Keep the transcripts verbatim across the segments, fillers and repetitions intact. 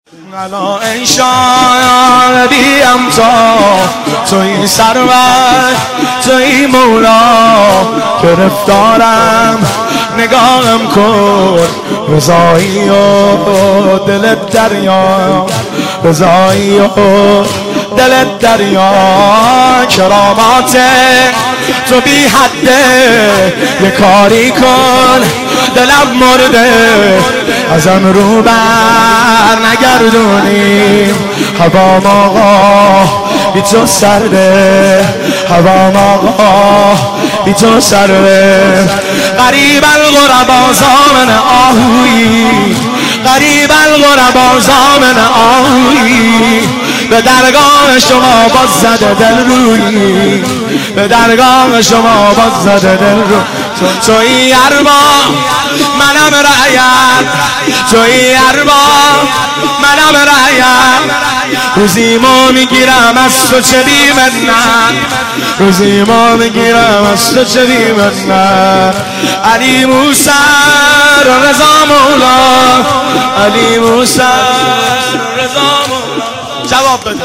الان انشان بیم تا توی سرور توی مولا گرفتارم نگاهم کن رضایی و دلت دریا رضایی و دلت دریا کرامات تو بی حده یه کاری کن دلم مرده ازم رو بر نگردونی هوام آقا بی تو سرده هوام آقا بی تو سرده قریب الغربا زامن آهویی قریب الغربا زامن آهویی به درگاه شما باز زده دل رویی به درگاه شما باز زده دل روی چون توی ارباب منم رعیت توی ارباب منم رعیت روزی ما میگیرم از تو چه بی منت روزی ما میگیرم از تو چه بی منت علی موسی رضا مولا علی موسی رضا مولا جواب بده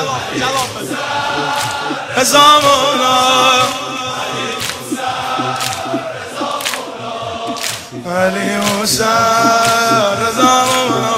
رضا مولا علی موسی رضا مولا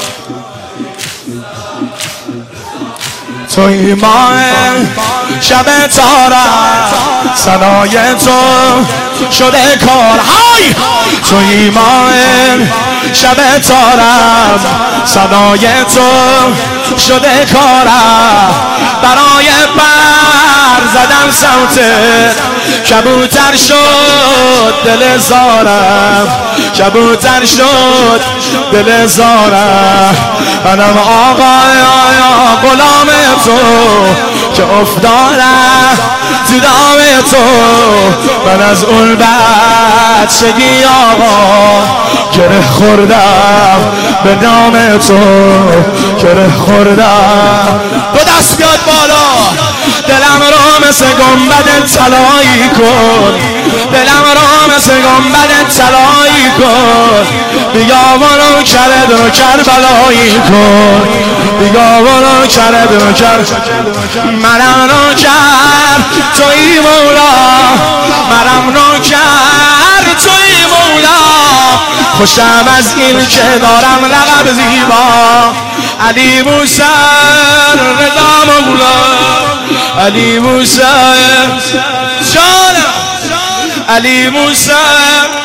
توی ماه شب تارم ثنای تو شده کار های توی ماه شب تارم ثنای تو شده کارم برای بر زدم صوته کبوتر شد دل زارم کبوتر شد دل زارم منم آقای غلام تو که افتادم تو دام تو من از اون بچگی آقا گره خوردم به نام تو گره خوردم دو دست بیاد بالا دلم رو مثل گنبد طلایی کن دلم رو مثل گنبد طلایی کن بیا برو کرد و کربلایی کن بیا برو کرد و کرد منم رو کرد توی مولا منم رو کرد توی مولا خوشم از این که دارم لقب زیبا علی موسی رضا مولا علی موسی جانم علی موسی